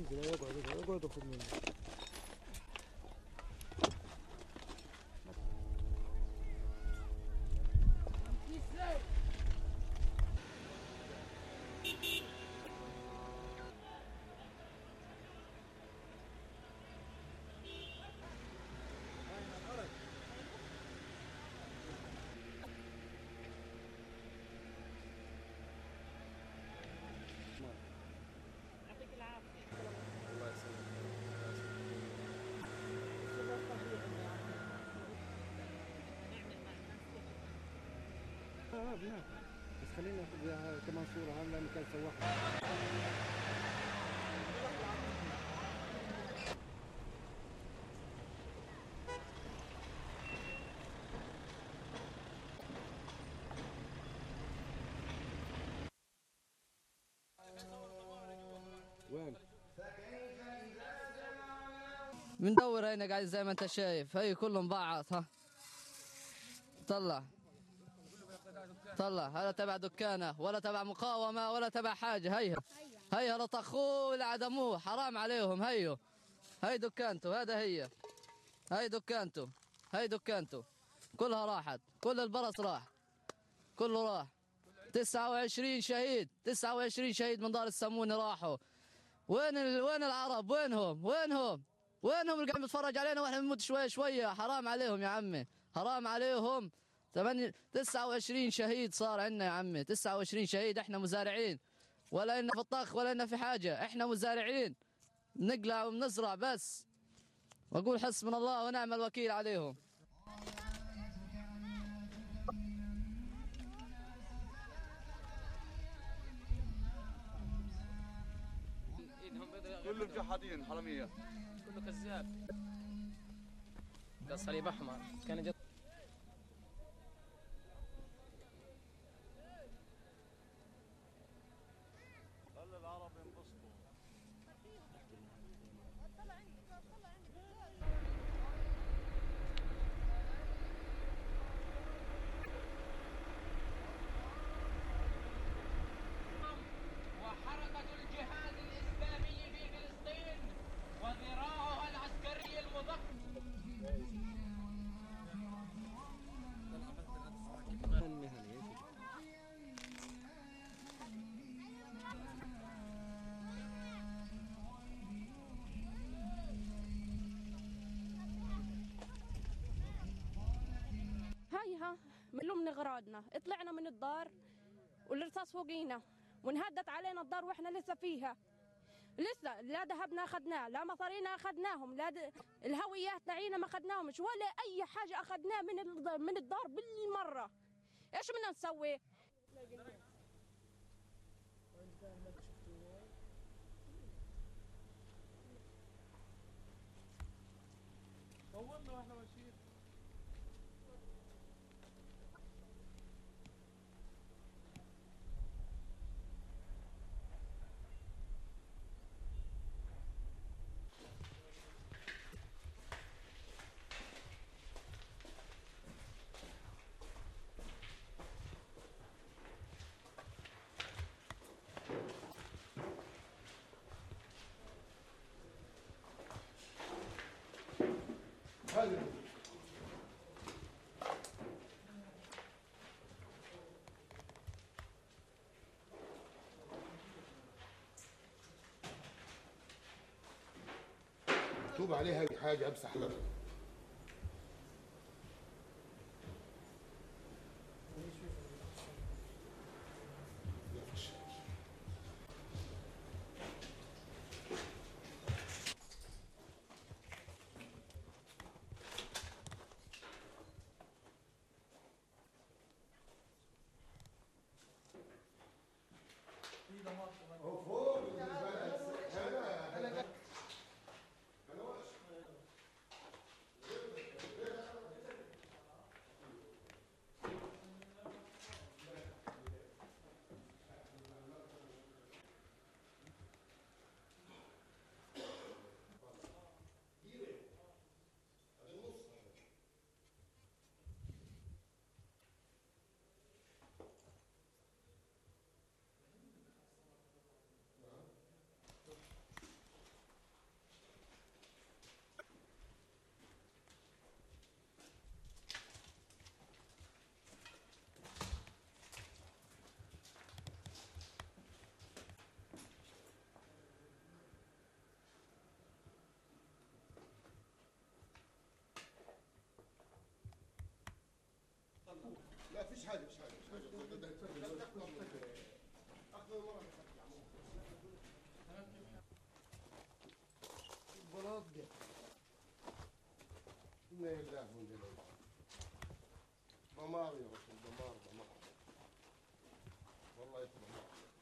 لا يقعد خذ منه. يعطيك العافية. الله يسلمك. بناكل بس خلينا ناخذ كمان صورة هون لأنه كان سواق. وين؟ بندور هنا قاعد زي ما انت شايف، هي كله مبعث. ها طلع هذا تبع دكانه ولا تبع مقاومة ولا تبع حاجة. هيها لطخوه ولا عدموه، حرام عليهم. هي دكانته، هذا هي دكانته كلها راحت، كل البرص راح، كله راح. 29 شهيد، 29 شهيد من دار السموني راحوا. وين العرب؟ وينهم اللي قاعد يتفرج علينا واحنا بنموت شويه؟ حرام عليهم يا عمي، حرام عليهم. 29 شهيد صار عندنا يا عمي، 29 شهيد. احنا مزارعين، ولا إنا في الطخ ولا إنا في حاجه، احنا مزارعين نقلع وبنزرع بس. واقول حسبنا الله ونعم الوكيل عليهم. كله مجحدين حرامية، كله كذاب. ده صليب احمر كان جد. خلي العرب ينبسطوا. وحركة الجهاد الإسلامي في فلسطين وذراعها العسكري المضخم. هيها من اغراضنا، طلعنا من الدار والرصاص فوقينا وانهدت علينا الدار واحنا لسه فيها. لسه لا ذهبنا اخذناه، لا مصارينا اخذناهم، لا الهويات تاعينا ما اخذناهمش، ولا اي حاجه اخذناه من الدار بالمره. ايش بدنا نسوي؟ طولنا واحنا ماشيين. مكتوب عليها حاجة امسح لك. لا فيش حاجه فيش حاجه اخذ المره البلاط ده لا اله الا الله دمار يا رسول دمار والله دمار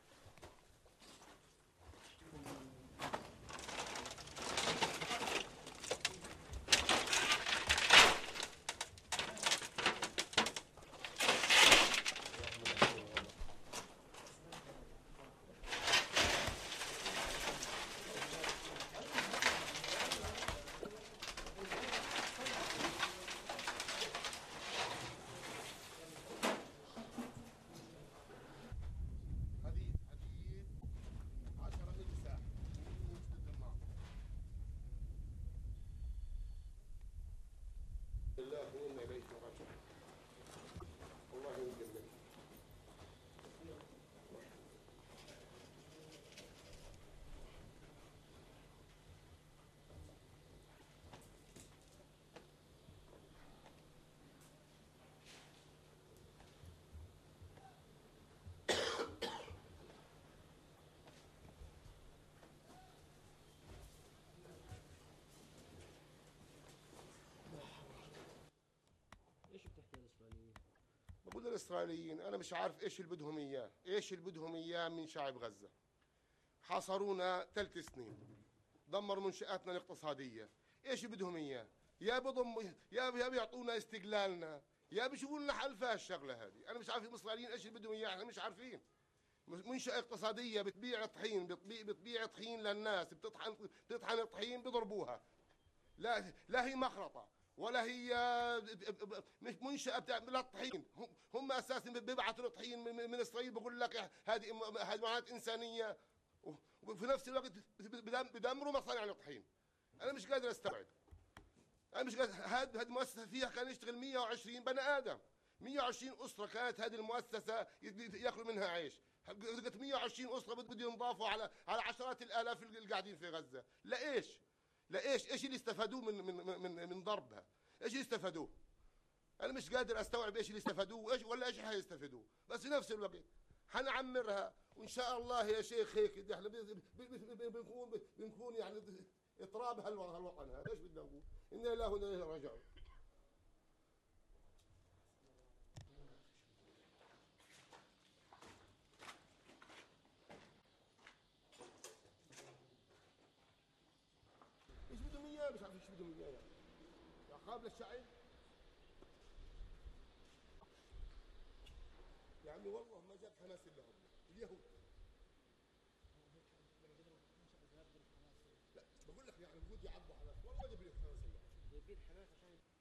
بقول للإسرائيليين أنا مش عارف إيش اللي بدهم إياه، إيش اللي بدهم إياه من شعب غزة. حاصرونا 3 سنين، دمروا منشآتنا الاقتصادية، إيش بدهم إياه؟ يا بيعطونا استقلالنا، يا بيشوفوا لنا حل فيها الشغلة هذه، أنا مش عارف الإسرائيليين إيش اللي بدهم إياه، إحنا مش عارفين. منشأة اقتصادية بتبيع طحين، بتبيع طحين للناس، بتطحن الطحين بيضربوها. لا هي مخرطة ولا هي مش منشأة بتاع الطحين، هم اساسا بيبعثوا الطحين من اسرائيل، بقول لك هذه معاناة انسانية، وفي نفس الوقت بدمروا مصانع الطحين. انا مش قادر استوعب، انا مش قادر. هذه المؤسسة فيها كان يشتغل 120 بني ادم، 120 اسرة كانت هذه المؤسسة ياكلوا منها عيش. 120 اسرة بده ينضافوا على عشرات الالاف اللي قاعدين في غزة. ايش اللي استفادوه من ضربها؟ ايش اللي استفادوه؟ انا مش قادر استوعب ايش اللي استفادوه ايش حيستفادوه. بس في نفس الوقت حنعمرها وان شاء الله يا شيخ هيك احنا بنكون يعني اطراب هالوطن هذا. ايش بدنا نقول؟ انا لله وانا اليه راجعون. ايش بدهم اياه؟ مش عارف ايش بدهم اياه يعني. عقاب للشعب؟ يا عمي والله ما جاب حماس الا هم اليهود. لا بقول لك يعني اليهود يعبوا حماس، والله ما جاب لك حماس الا هم. جايبين حماس عشان